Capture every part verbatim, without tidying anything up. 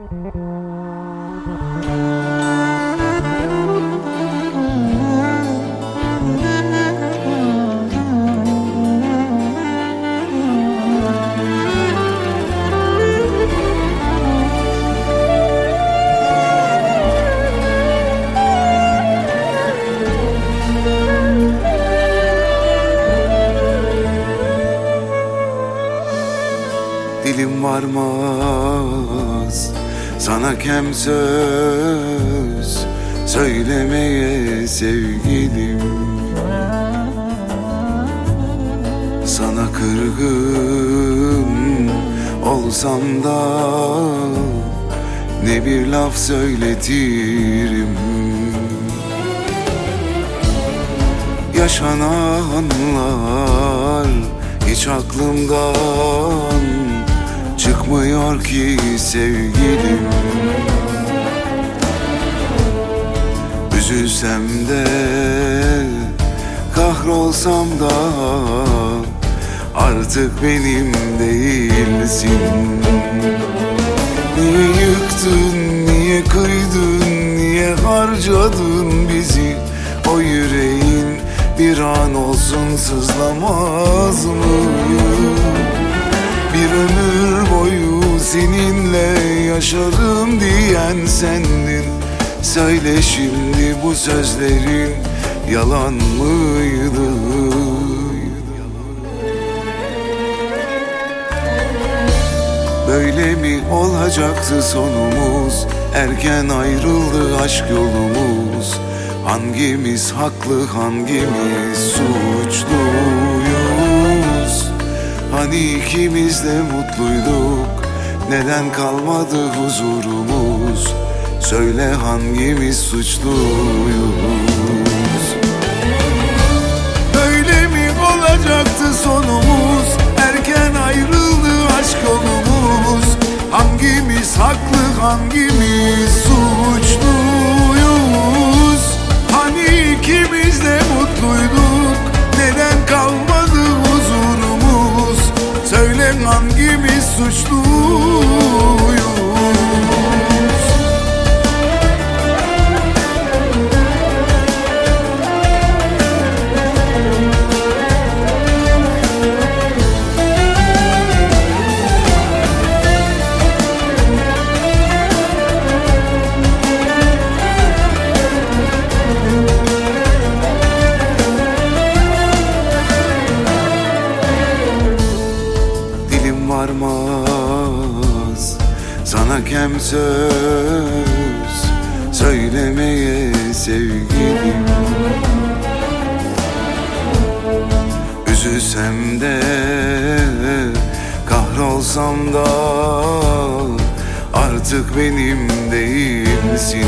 Dilim varmaz sana kem söz söylemeye sevgilim. Sana kırgın olsam da ne bir laf söyletirim. Yaşananlar hiç aklımdan çıkmıyor ki sevgilim. Üzülsem de kahrolsam da artık benim değilsin. Niye yıktın, niye kıydın, niye harcadın bizi? O yüreğin bir an olsun sızlamaz mı? Bir ömür boyu seninle yaşarım diyen sendin. Söyle şimdi bu sözlerin yalan mıydı? Böyle mi olacaktı sonumuz? Erken ayrıldı aşk yolumuz. Hangimiz haklı, hangimiz suçluyuz? Hani ikimiz de mutluyduk, neden kalmadı huzurumuz? Söyle hangimiz suçluyuz? Böyle mi olacaktı sonumuz? Erken ayrıldı aşk yolumuz. Hangimiz haklı, hangimiz suçluyuz? Hani ikimiz de mutluyduk, neden kalmadı huzurumuz? Söyle hangimiz suçluyuz? Varmaz sana kem söz söylemeye sevgilim. Üzülsem de kahrolsam da artık benim değilsin.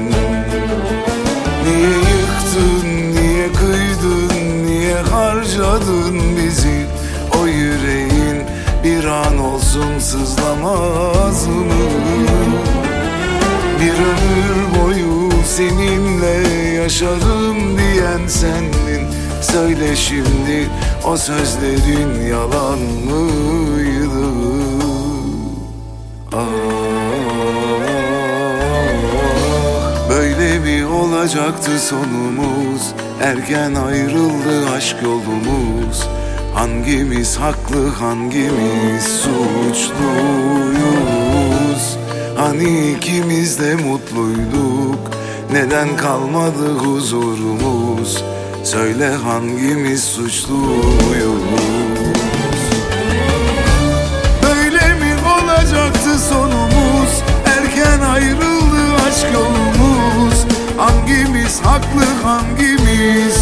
Niye yıktın, niye kıydın, niye harcadın bizi? O yüreğin bir an olsun sızlamaz mı? Bir ömür boyu seninle yaşarım diyen sendin. Söyle şimdi o sözlerin yalan mıydı? Ah, böyle mi olacaktı sonumuz? Erken ayrıldı aşk yolumuz. Hangimiz haklı, hangimiz suçluyuz? Hani ikimiz de mutluyduk, neden kalmadı huzurumuz? Söyle hangimiz suçluyuz? Böyle mi olacaktı sonumuz? Erken ayrıldı aşk yolumuz. Hangimiz haklı, hangimiz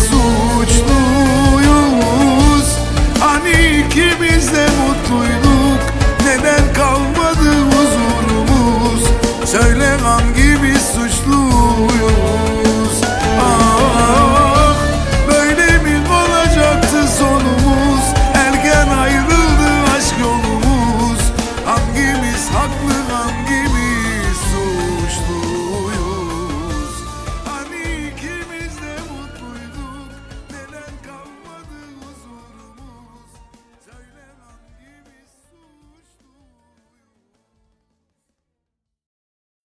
suçluyuz? Hani ikimiz de mutluyduk, neden kalmadı huzurumuz? Söyle hangimiz suçluyuz? Ah, böyle mi olacaktı sonumuz? Erken ayrıldı aşk yolumuz. Hangimiz haklı?